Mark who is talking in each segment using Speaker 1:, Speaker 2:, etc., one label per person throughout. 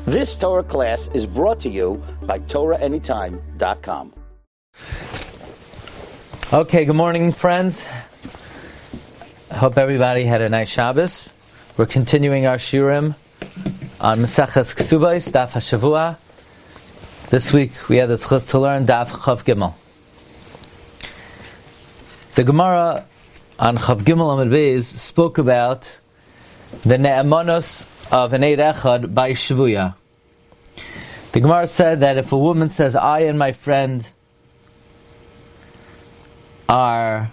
Speaker 1: This Torah class is brought to you by TorahAnytime.com.
Speaker 2: Okay, good morning, friends. I hope everybody had a nice Shabbos. We're continuing our shiurim on Maseches Ksubos, Daf HaShavua. This week we had the zchus to learn Daf Chav Gimel. The Gemara on Chav Gimel Amud Beis spoke about the ne'emanos of an Eid Echad by Shvuya. The Gemara said that if a woman says, I and my friend are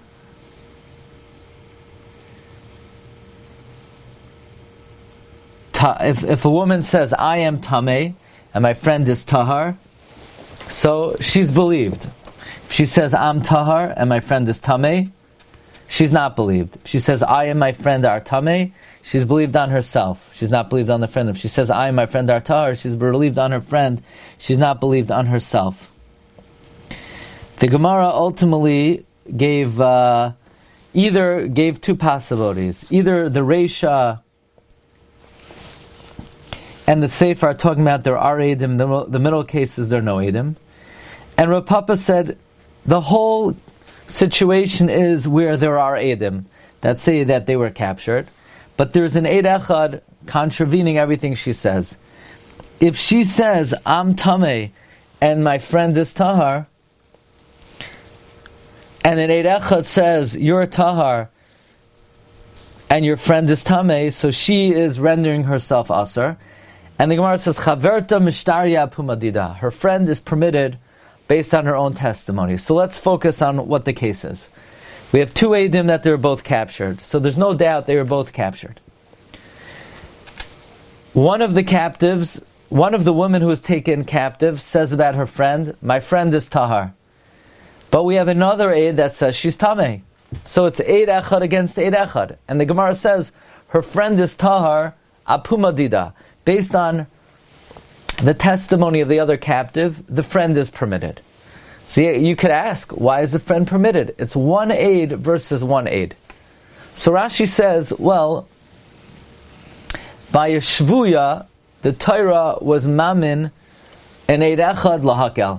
Speaker 2: if a woman says, I am Tameh and my friend is Tahar, so she's believed. If she says, I'm Tahar and my friend is Tameh, she's not believed. If she says, I and my friend are Tameh, she's believed on herself. She's not believed on the friend. If she says, I and my friend are Tahar, she's believed on her friend. She's not believed on herself. The Gemara ultimately gave two possibilities. Either the Reisha and the Sefer are talking about there are Eidim, the middle cases there are no Eidim. And Rav Papa said the whole situation is where there are Eidim that say that they were captured, but there's an Eid Echad contravening everything she says. If she says, I'm Tameh and my friend is Tahar, and an Eid Echad says, you're Tahar and your friend is Tameh, so she is rendering herself Asar. And the Gemara says, Chaverta Mishtarya Pumadida. Her friend is permitted based on her own testimony. So let's focus on what the case is. We have two Eidim that they were both captured. So there's no doubt they were both captured. One of the women who was taken captive says about her friend, my friend is Tahar. But we have another Eid that says she's Tameh. So it's Eid Echad against Eid Echad. And the Gemara says her friend is Tahar Apumadida. Based on the testimony of the other captive, the friend is permitted. So you could ask, why is the friend permitted? It's one Eid versus one Eid. So Rashi says, well, by a Shvuya, the Torah was mamin and Eid Echad lahakel.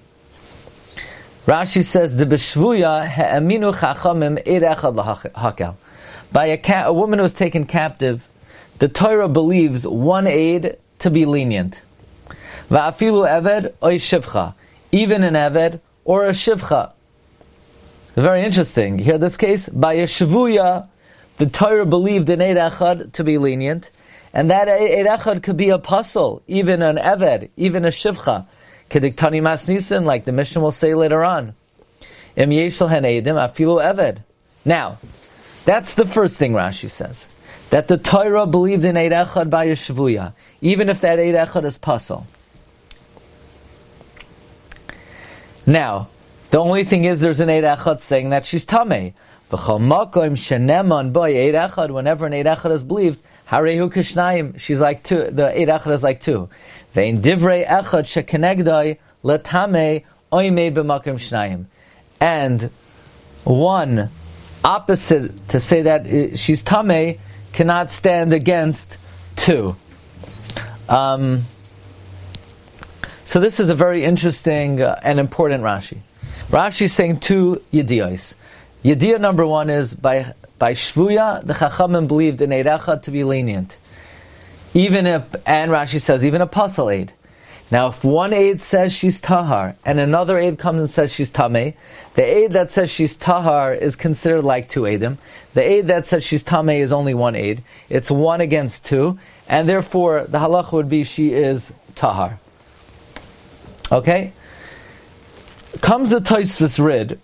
Speaker 2: Rashi says, the b'Shvuya ha'aminu chachamim Eid Echad lahakel. By a woman who was taken captive, the Torah believes one Eid to be lenient. Va'afilu eved oy shivcha. Even an eved or a shivcha. Very interesting. You hear this case? By a shvuya, the Torah believed an Eid Echad to be lenient, and that Eid Echad could be a puzzle, even an eved, even a shivcha. Kediktani masnisin, like the Mishnah will say later on. Im yeshel hen eidim afilu eved. Now, that's the first thing Rashi says. That the Torah believed in Eid Echad by a Shvuya, even if that Eid Echad is pasul. Now, the only thing is there's an Eid Echad saying that she's Tameh. V'chol makom sheneman bo Eid Echad, whenever an Eid Echad is believed, harehu kishnayim, she's like two, the Eid Echad is like two. Ve'in divrei Echad shekenegdai letameh oimei b'makom shnayim. And one opposite to say that she's Tameh cannot stand against two. So this is a very interesting and important Rashi. Rashi is saying two Yediyos. Yediyah number one is by Shvuya, the Chachamim believed in Eid Echad to be lenient. And Rashi says, even a puzzle Eid. Now, if one Eid says she's Tahar, and another Eid comes and says she's Tameh, the Eid that says she's Tahar is considered like two Eidim. The Eid that says she's Tameh is only one Eid. It's one against two, and therefore the halacha would be she is Tahar. Okay? Comes the Tosfos Rid,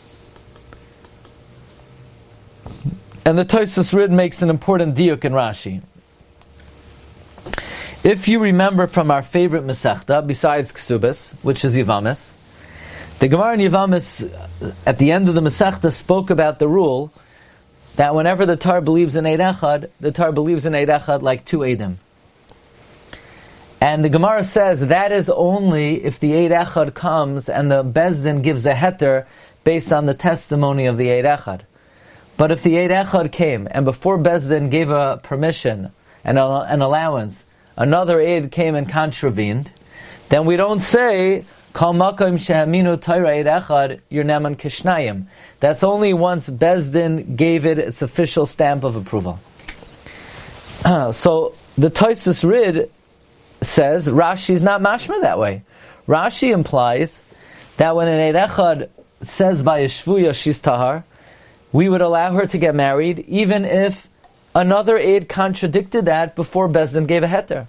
Speaker 2: and the Tosfos Rid makes an important diuk in Rashi. If you remember from our favorite Masechta, besides Ksubos, which is Yevamos, the Gemara in Yevamos, at the end of the Masechta, spoke about the rule that whenever the Torah believes in Eid Echad, the Torah believes in Eid Echad like two Eidim. And the Gemara says that is only if the Eid Echad comes and the Bezdin gives a heter based on the testimony of the Eid Echad. But if the Eid Echad came and before Bezdin gave a permission and an allowance another aid came and contravened, then we don't say Kol makom shehaminu Torah eid echad your neman kishnayim. That's only once Bezdin gave it its official stamp of approval. So the Tosfos Rid says Rashi is not mashma that way. Rashi implies that when an eid echad says by a shvuya she's tahar, we would allow her to get married even if another aid contradicted that before Bezdin gave a heter.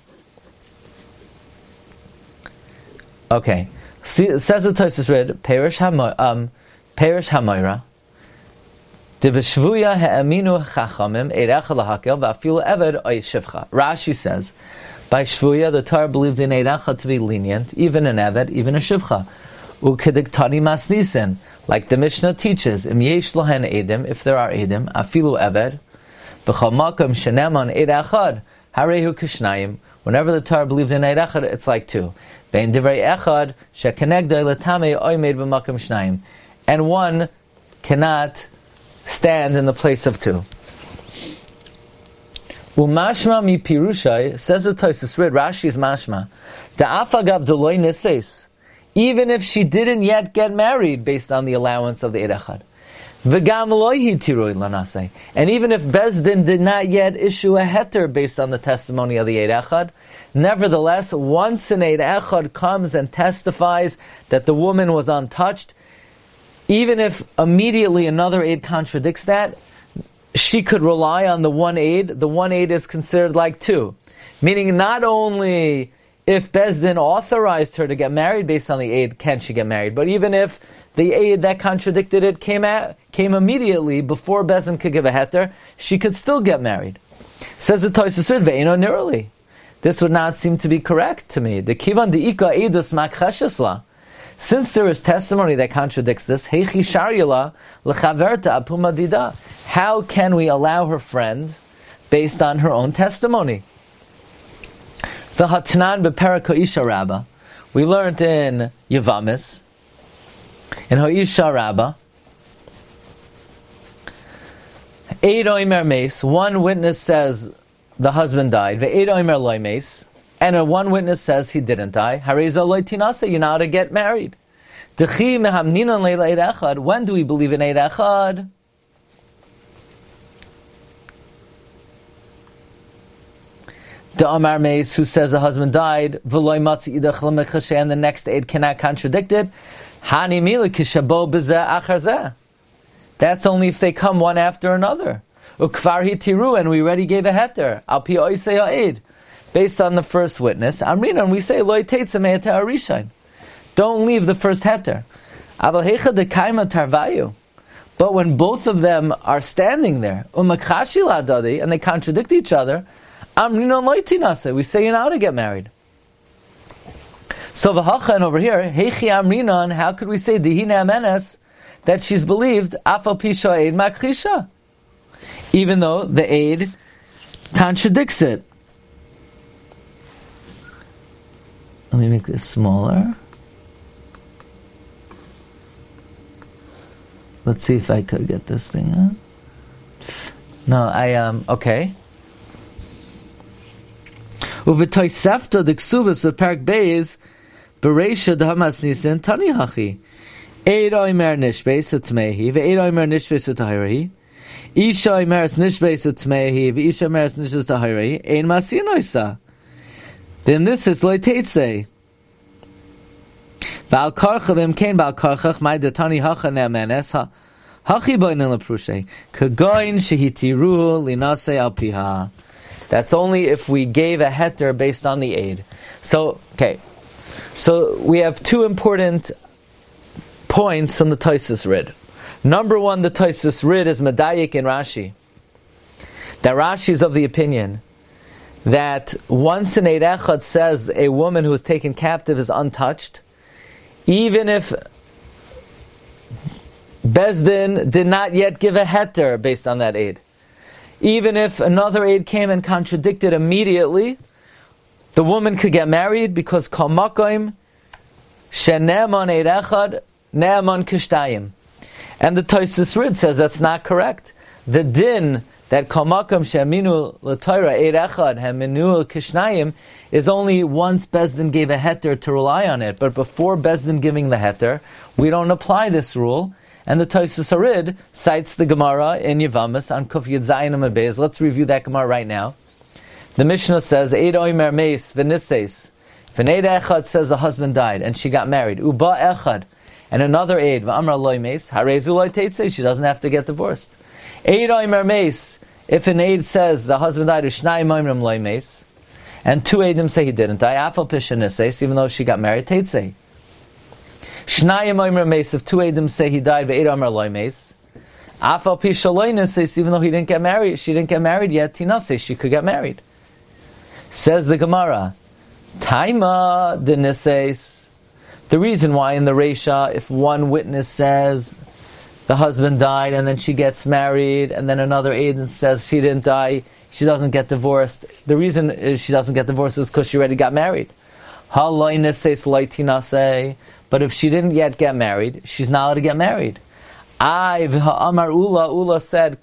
Speaker 2: Okay. See, says the Tosfos Rid, Perish Hamoira, De b'shvuya ha'aminu chachamim eid echad lahakel va'afilu eved oy shivcha. Rashi says, by shvuya the Torah believed in eid echad to be lenient, even an eved, even a shivcha. U'kediktani masnisin, like the Mishnah teaches, im yesh lohen edim, if there are edim, afilu eved, v'chol makom sheneman eid echad, harehu kishnayim. Whenever the Torah believed in eid echad, it's like two. Bein divrei echad shekenegdoi letame oimed b'makom shnayim, and one cannot stand in the place of two. Umashma mi pirushai, says the Tosfos Rid, Rashi's mashma, da'afagav deloy nises, even if she didn't yet get married based on the allowance of the eid echad. V'gam lohi tiroi lanasei, and even if Bezdin did not yet issue a heter based on the testimony of the eid echad, nevertheless, once an eid echad comes and testifies that the woman was untouched, even if immediately another aid contradicts that, she could rely on the one aid. The one aid is considered like two. Meaning not only if Bezdin authorized her to get married based on the aid, can she get married, but even if the aid that contradicted it came immediately before Bezdin could give a heter, she could still get married. Says the Tosfos Rid, ve'eno nirali. This would not seem to be correct to me. The kivan de'ika edus makcheshesla. Since there is testimony that contradicts this, how can we allow her friend based on her own testimony? We learned in Yavamis, in Ha'isha Rabbah, Eid Omer Meis, one witness says the husband died, Ve'eid Omer Lo Meis, and one witness says he didn't die. Hareza loy tinase, you're now to get married. Dechi mehamninan leila eid echad. When do we believe in eid echad? The Amar Meis, who says the husband died, v'loy matzi idach lemechashe, and the next aid cannot contradict it. Hani mila kishabo b'zeh achar zeh. That's only if they come one after another. Ukvar hitiru, and we already gave a heter. Al pi oisei ha'ed. Based on the first witness, Amrinan, we say, Loi teitza me'eter arishain. Don't leave the first heter. Aval heicha dekaima tarvayu. But when both of them are standing there, umakhashi ladadi, and they contradict each other, Amrinan loi tinase, we say you're now to get married. So v'hachan over here, heichi Amrinan, how could we say dihina amenes, that she's believed, afal pisha eid makhisha, even though the aid contradicts it? Let me make this smaller. Let's see if I could get this thing up. No, okay. Uv'toysefta the ksubas of Parak Beis Bereisha d'hamas nisin tani hachi eid oimer nishbeis utmehi ve'eid oimer nishbeis utahirahi isha oimeres nishbeis utmehi ve'isha oimeres nishbeis utahirahi ein masin oisa. Then this is loy teitze. Val karchavim kain val karchach my detani hacha ne'amenes hachi boinen leprushe kagoin shehitiru linase al piha. That's only if we gave a heter based on the aid. So, okay. So we have two important points on the Tosfos Rid. Number one, the Tosfos Rid is medayik in Rashi. That Rashi is of the opinion that once an eid echad says a woman who is taken captive is untouched, even if Bezdin did not yet give a heter based on that aid, even if another aid came and contradicted immediately, the woman could get married because kol makom sheneman eid echad ne'eman kishtayim. And the Tosfos Rid says that's not correct. The din that Kamakam Sheminu L'Torah Eid Echad Heminu Kishnayim is only once Bezdin gave a heter to rely on it, but before Bezdin giving the heter, we don't apply this rule. And the Tosfos Harid cites the Gemara in Yevamos on Kuf Yud Zayin Amud Beis. Let's review that Gemara right now. The Mishnah says, Eid Oimer Meis V'Niseis. If an Eid Echad says a husband died and she got married, Uba Echad, and another Eid V'Amar Loi Meis, Harezu Loi Teitzei, she doesn't have to get divorced. Eid Oimer Meis, if an Eid says the husband died, Ushnai Moimrim Loi Meis, and two Eidim say he didn't die, Afal Pisha Niseis, even though she got married, Teitzei. Shnayim Omer Meis, if two Eidim say he died, Ve'ed Omer Loi Meis. Afal Pisha Loi Niseis, even though he didn't get married, she didn't get married yet, Tinase, she could get married. Says the Gemara, Taima de Niseis. The reason why in the Reisha, if one witness says the husband died and then she gets married, and then another Eidim says she didn't die, she doesn't get divorced. The reason is she doesn't get divorced is because she already got married. Ha Loi Niseis Loi Tinase. But if she didn't yet get married, she's not allowed to get married. Amar Ula said,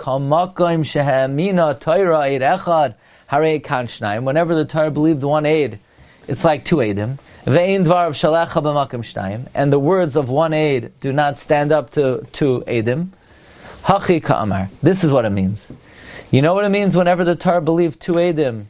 Speaker 2: whenever the Torah believed one aid, it's like two aidim. And the words of one aid do not stand up to two aidim. Hachi ka'amar. This is what it means. You know what it means whenever the Torah believed two aidim?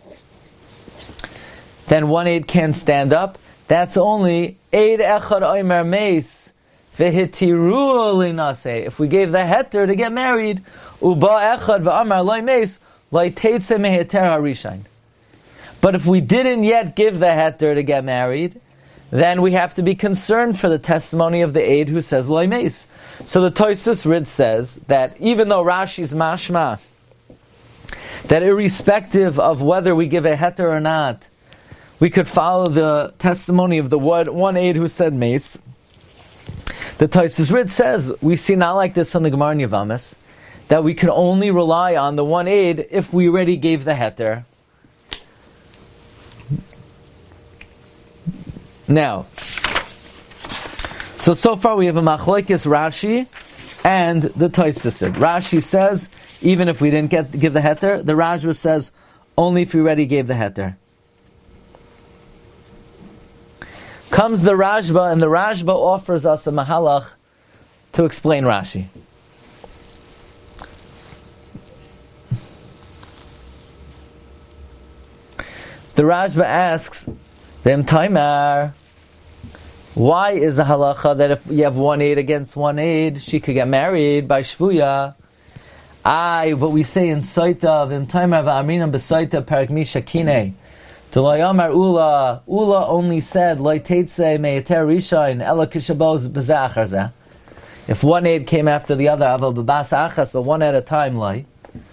Speaker 2: Then one aid can't stand up. That's only Eid Echad Omer Meis V'Hitiru Linase. If we gave the heter to get married, Uba Echad V'Amar Loi Meis Loi Teitze Meheter HaRishain. But if we didn't yet give the heter to get married, then we have to be concerned for the testimony of the Eid who says Loi Meis. So the Tosfos Rid says that even though Rashi's mashma, that irrespective of whether we give a heter or not, we could follow the testimony of the one aid who said mace. The Tosfos Rid says, we see not like this on the Gemara in Yevamos, that we can only rely on the one aid if we already gave the heter. Now, so far we have a machlokes Rashi and the Tosfos Rid. Rashi says, even if we didn't give the heter, the Rashba says, only if we already gave the heter. Comes the Rashba, and the Rashba offers us a mahalach to explain Rashi. The Rashba asks, V'em Taimar, why is the halacha that if you have one aid against one aid, she could get married by shvuya? But we say in Soita, V'em Taimar v'amrinam b'Soita parak misha kinei. Ula only said, if one aid came after the other, but one at a time,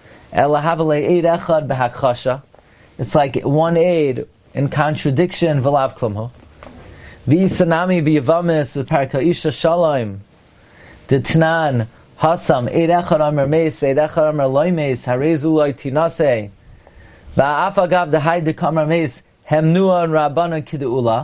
Speaker 2: it's like one aid in contradiction. V'yisanami b'Yevamos with Parka Isha Shalom, the Tnan Hasam Eid Echad Amar Meis, Eid Echad Amar Loi Meis, Harezu Loi Tinase. Va'afagav the Haid the Kamar Meis Hemnua and Rabbanan Kideula.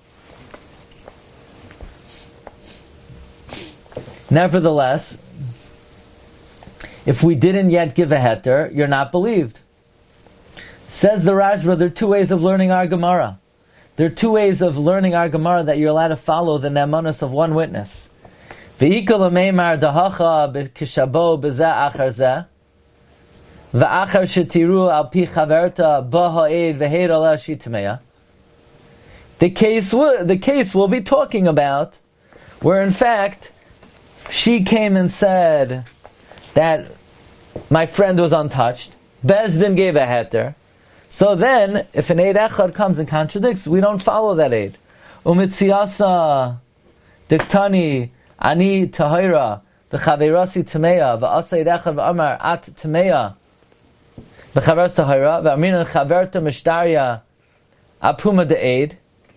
Speaker 2: Nevertheless, if we didn't yet give a heter, you're not believed. Says the Rashba, there are two ways of learning our Gemara. There are two ways of learning our Gemara that you're allowed to follow the ne'emanus of one witness. V'ikol meimar dahacha b'kishabo b'zeh achar zeh. V'achar shetiru al pi chaverta b'ha'ed v'heid ala shitmeya. The case we'll be talking about, where in fact she came and said that my friend was untouched. Bezdin gave a heter. So then, if an Eid Echad comes and contradicts, we don't follow that Eid. Umitziasa diktani ani tahira v'chaverasi tameya v'asa Eid Echad v'amar at tameya v'chaveras tahira v'aminan chaverta mishtarya apuma de Eid.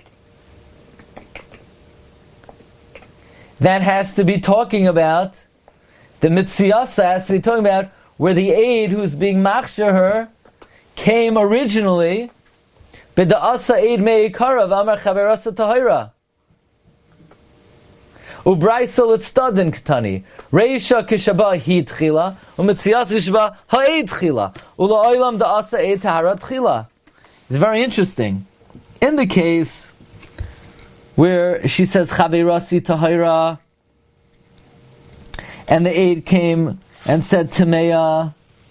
Speaker 2: That has to be talking about, the mitziasa has to be talking about where the Eid who's being machshir her came originally, b'da'asa eid me'ikara v'amar chaverasa tahira. Ubraisa l'tstadin ktani. Reisha kishaba hi tchila, u'metzias kishaba ha'ed tchila. Ula'olam da'asa eid tahara tchila. It's very interesting. In the case where she says Chavirasi Tahira, and the aide came and said Timeya,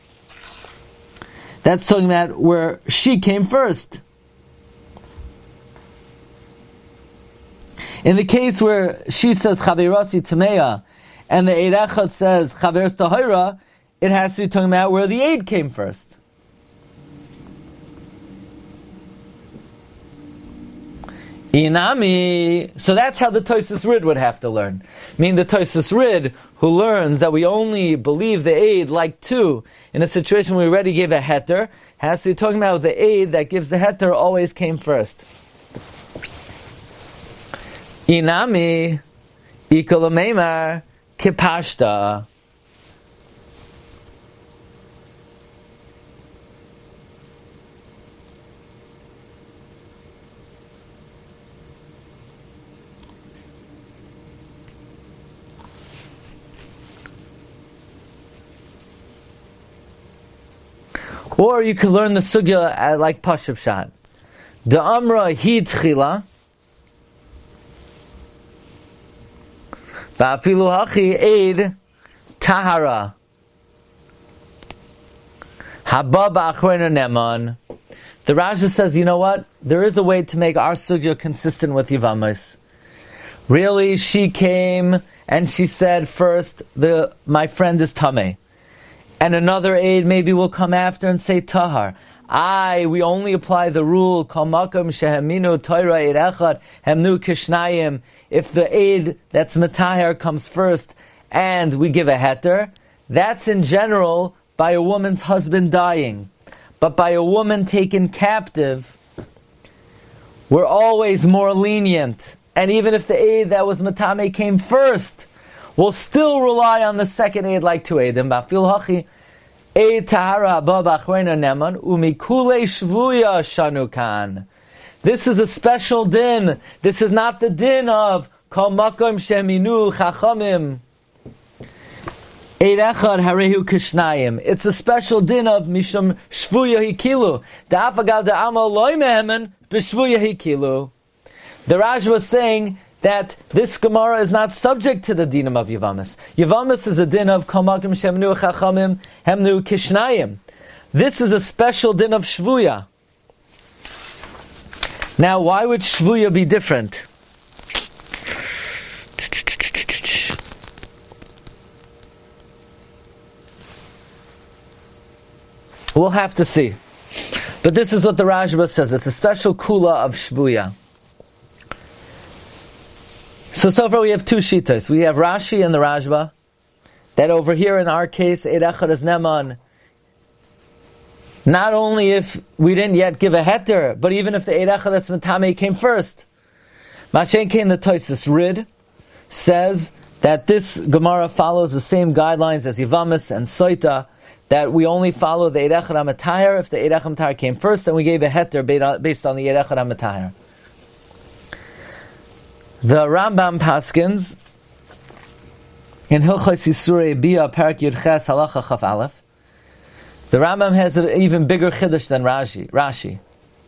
Speaker 2: that's talking about where she came first. In the case where she says Chavirasi Timeya, and the aide echad says Chaviras Tahira, it has to be talking about where the aide came first. Inami. So that's how the Tosfos Rid would have to learn. Meaning the Tosfos Rid, who learns that we only believe the aid like two in a situation where we already gave a heter, has to be talking about the aid that gives the heter always came first. Inami ikolameimar kipashta. Or you could learn the sugya like Pashup Shat. The Amra hi tchila, va'afilu hachi eid tahara, haba ba'achreinu neman. The Rashba says, you know what? There is a way to make our sugya consistent with Yevamos. Really, she came and she said first, my friend is Tameh. And another aid maybe will come after and say tahar. We only apply the rule kol makom sheheminu Torah eid echad hemnu kishnayim. If the aid that's mataher comes first and we give a heter, that's in general by a woman's husband dying. But by a woman taken captive, we're always more lenient. And even if the aid that was matame came first, we'll still rely on the second aid like two aidim. Ba'afil hachi eid tahara haba b'achreinu neman umikule shvuya shanukan. This is a special din. This is not the din of kol makom sheminu chachamim eid echad harehu kishnayim. It's a special din of mishum shvuya hikilu. Da'afagal da'amal loy mehemen b'shvuya hikilu. The Raj was saying that this Gemara is not subject to the dinam of Yevamos. Yevamos is a din of kol makom sheminu chachamim hemnu kishnayim. This is a special din of shvuya. Now, why would shvuya be different? We'll have to see. But this is what the Rashba says. It's a special kula of shvuya. So far we have two shitas. We have Rashi and the Rashba. That over here in our case, Eid Echad is Neman. Not only if we didn't yet give a heter, but even if the Eid Echad that's Matame came first. Mashen came the Tosfos Rid says that this Gemara follows the same guidelines as Yevamos and Soita, that we only follow the Eid Echad HaMatahir if the Eid Echad HaMatahir came first, and we gave a heter based on the Eid Echad HaMatahir. The Rambam Paskins in Hilchos Yisurei Bia Parak Yud Ches Halacha Chaf Aleph. The Rambam has an even bigger chiddush than Rashi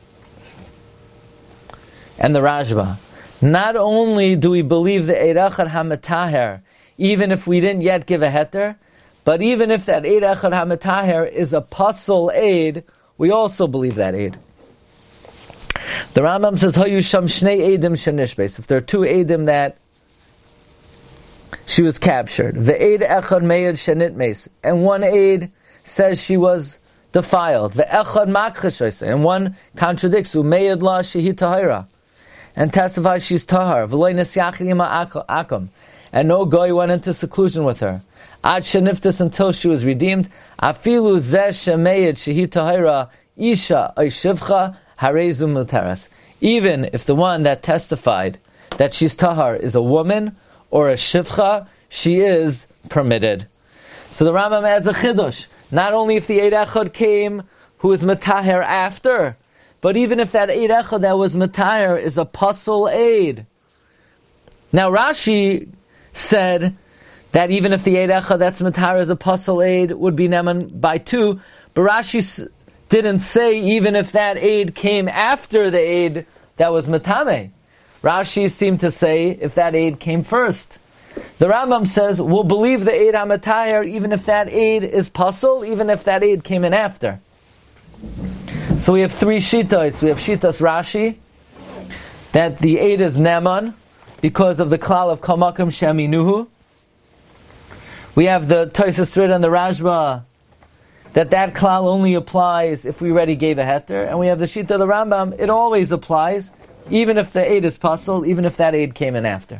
Speaker 2: and the Rashba. Not only do we believe the Eid Echad HaMatahir, even if we didn't yet give a heter, but even if that Eid Echad HaMatahir is a pasul aid, we also believe that aid. The Rambam says, Hayu sham shnei eidim shenishbeis. If there are two eidim that she was captured, the eid echad meid shenitmeis, and one aid says she was defiled, the echad makchashois, and one contradicts, umeid la shehi tahira, and testifies she's tahar, v'loy nesyachid yima akam, and no goy went into seclusion with her, ad sheniftis until she was redeemed, afilu zeh shemeid shehi tahira, isha ay shivcha, Harezu Muteras. Even if the one that testified that she's tahar is a woman or a shivcha, she is permitted. So the Rambam adds a chidush. Not only if the Eid Echad came who is mataher after, but even if that Eid Echad that was mataher is a pasul aid. Now Rashi said that even if the Eid Echad that's Matar as a Pasul Eid would be Neman by 2, but Rashi didn't say even if that Eid came after the Eid that was Matame. Rashi seemed to say if that Eid came first. The Rambam says we'll believe the Eid HaMatayr even if that Eid is Pasul, even if that Eid came in after. So we have 3 Shitas. We have Shitas Rashi, that the Eid is Neman, because of the klal of Kol Makom Sheminuhu. We have the Tosfos Rid and the Rashba, that klal only applies if we already gave a heter. And we have the Shita of the Rambam, it always applies, even if the Eid is Pasul, even if that Eid came in after.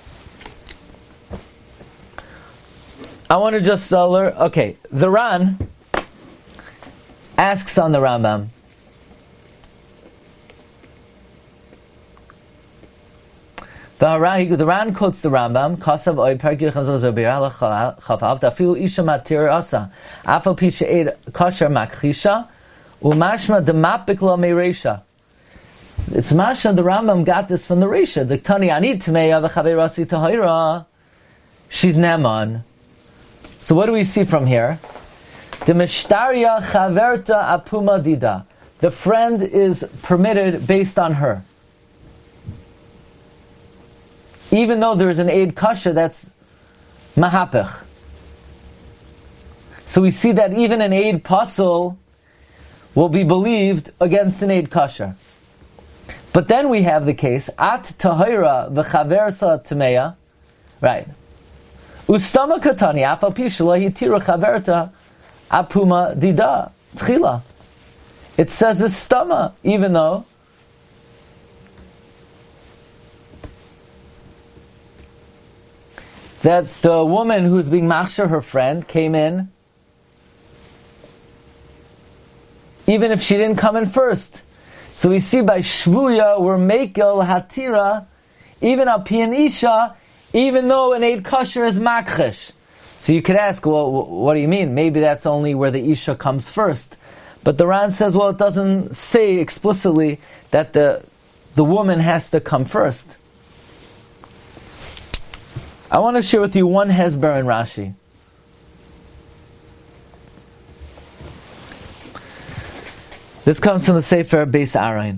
Speaker 2: I want to just learn, okay, the Ran asks on the Rambam, the Ran quotes the Rambam, Kasav oy pergir chazor zobir chavav dafilu isha matir asa afal pi she'ed kosher makchisha umashma demapik lo meresha. It's mashma the Rambam got this from the Resha. The Tani Anid Tmeya v'chaverasi tahira. She's Neman. So what do we see from here? The Mishtaria chaverta apuma dida. The friend is permitted based on her. Even though there is an Eid Kasha, that's Mahapech. So we see that even an Eid Pasul will be believed against an Eid Kasha. But then we have the case, At Tahira v'chaversa Tmeya, right. Ustama Katani, Afal Pishla Hitira Chaverta Apuma Dida, Tchila. It says the stama, even though that the woman who's being machshir, her friend, came in, even if she didn't come in first. So we see by Shvuya, we're Mekel Hatira, even al Pian Isha, even though an Eid Kosher is Makchesh. So you could ask, well, what do you mean? Maybe that's only where the Isha comes first. But the Ran says, well, it doesn't say explicitly that the woman has to come first. I want to share with you one Hezber in Rashi. This comes from the Sefer Beis Arain.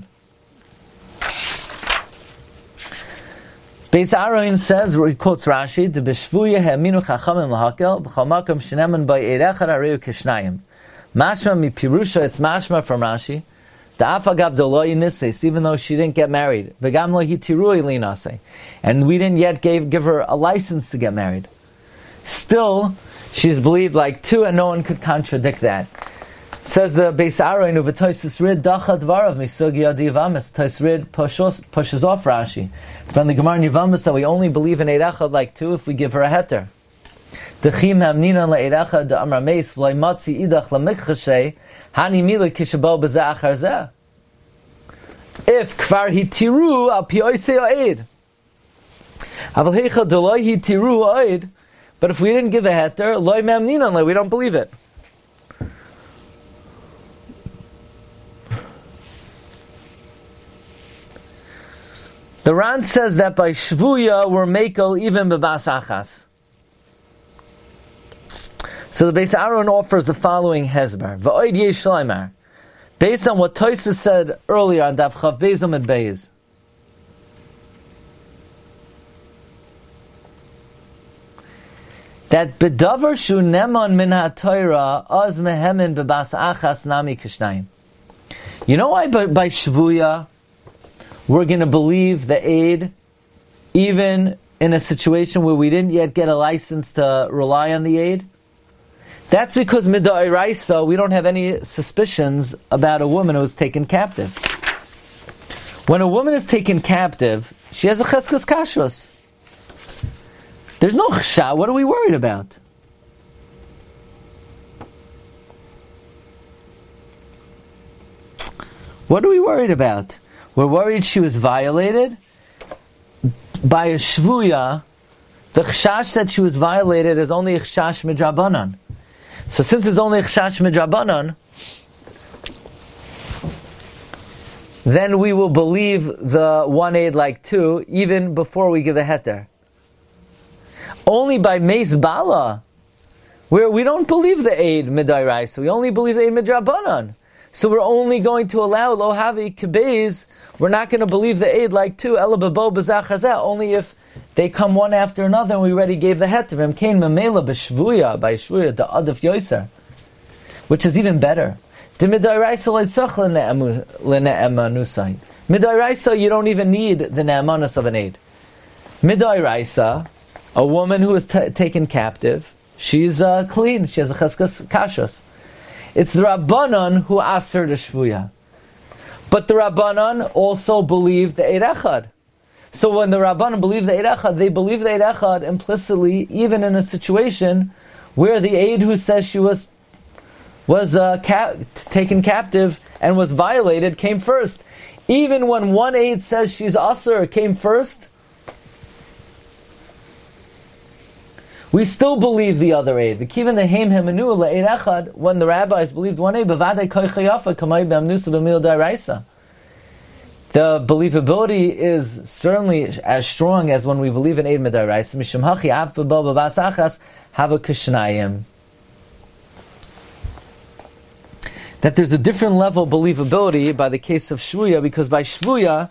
Speaker 2: Beis Arain says, he quotes Rashi, "The b'shvuya ha'aminu chachamim lahakel v'chol makom sheneman ba'eid echad hareu kishnayim." Mashma mi pirusha, it's mashma from Rashi. Da'afagav lo yinisses, even though she didn't get married. V'gam lo hitirui linase, and we didn't yet give her a license to get married. Still, she's believed like 2, and no one could contradict that. Says the Beis Arain, Tosfos Rid dachad varav misugya divamis. Tosfos Rid pushes off Rashi from the Gemara Nivamis that we only believe in Eid Echad like 2 if we give her a heter. Dechim hamnina le'Eid Echad de'amar meis v'loi matzi idach lamikchashay hani mila kishabal b'zeh achar zeh. If kvar hitiru al pi oisei ha'eid, aval heicha deloi hitiru ha'eid, but if we didn't give a heter, loi me'amnina, we don't believe it. The Ran says that by Shvuya we're Mekel even b'bas achas. So the Beis Arain offers the following Hezber. V'oid yesh shleimar. Based on what Tosfos said earlier on Daf Chav Beis Amud Beis. That bedavar shu neman min ha'Torah az mehemin b'bas achas nami kishnayim. You know why by Shvuya we're going to believe the Eid, even in a situation where we didn't yet get a license to rely on the Eid? That's because mid'oraisa, we don't have any suspicions about a woman who is taken captive. When a woman is taken captive, she has a cheskas kashrus. There's no chsha. What are we worried about? What are we worried about? We're worried she was violated by a shvuya. The chshash that she was violated is only a chshash midrabanan. So since it's only a chshash midrabanan, then we will believe the 1 Eid like 2 even before we give a heter. only by Meis Bala, where we don't believe the aid midairaisa, we only believe the aid midrabanan. So we're only going to allow lo havi kibez. We're not going to believe the aid like two ela babo b'zachazeh, only if they come one after another and we already gave the het of him. Kain memela b'shvuya, by shvuya, the adaf yoser, which is even better. The midairaisa leitzach lene'emanusai. Midairaisa, you don't even need the ne'emanus of an aid. Midairaisa, a woman who is taken captive, she's clean. She has a cheskas kashas. It's the Rabbanan who asked her to shvuya. But the Rabbanan also believed the Eid Echad. So when the Rabbanan believed the Eid Echad, they believe the Eid Echad implicitly, even in a situation where the Eid who says she was taken captive and was violated came first. Even when one Eid says she's Asur came first, we still believe the other aid. When the rabbis believed one aid, the believability is certainly as strong as when we believe in aid midaraisa. That there's a different level of believability by the case of shvuya, because by shvuya,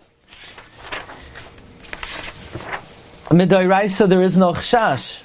Speaker 2: midaraisa, there is no chshash.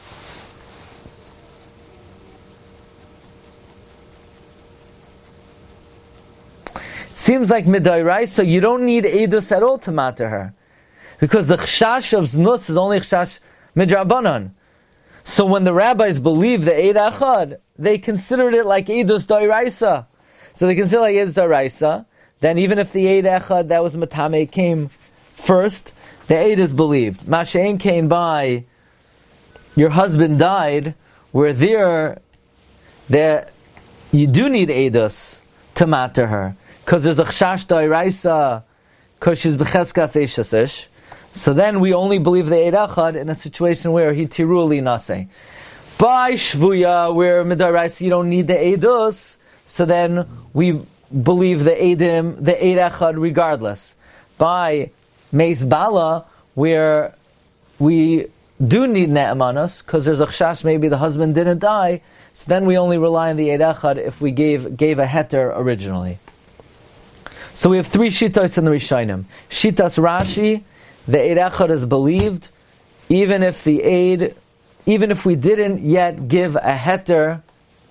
Speaker 2: Seems like midairaisa, you don't need edus at all to matter her, because the chshash of znus is only chshash midrabanan. So when the rabbis believe the eid achad, they considered it like edus dairaisa. So they consider like edus dairaisa. Then even if the eid achad that was matame came first, the eid is believed. Mashein came by your husband died, where there you do need edus to matter her. Because there's a chshash dairaisa, because she's b'cheskas eishasish. So then we only believe the Eid Echad in a situation where he tiruli nase. By shvuya, where midaraisa you don't need the Eidus, so then we believe the Eidim, the Eid Echad regardless. By Meis Bala, where we do need ne'emanus, because there's a chshash maybe the husband didn't die, so then we only rely on the Eid Echad if we gave a heter originally. So we have three shitas in the Rishonim. Shitas Rashi, the Eid Echad is believed, even if we didn't yet give a heter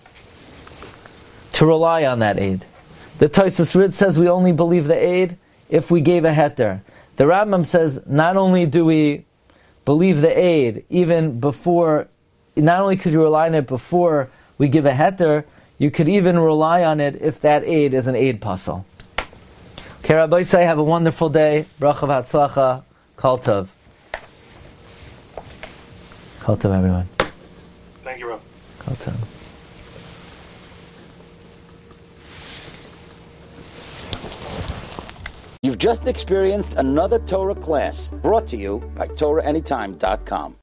Speaker 2: to rely on that Eid. The Tosfos Rid says we only believe the Eid if we gave a heter. The Rambam says not only do we believe the Eid not only could you rely on it before we give a heter, you could even rely on it if that Eid is an Eid pasal. Okay, Rabbi Yisai, have a wonderful day. Bracha v'hatzlacha. Kol tov. Kol tov, everyone.
Speaker 3: Thank you, Rob.
Speaker 2: Kol tov.
Speaker 1: You've just experienced another Torah class brought to you by TorahAnytime.com.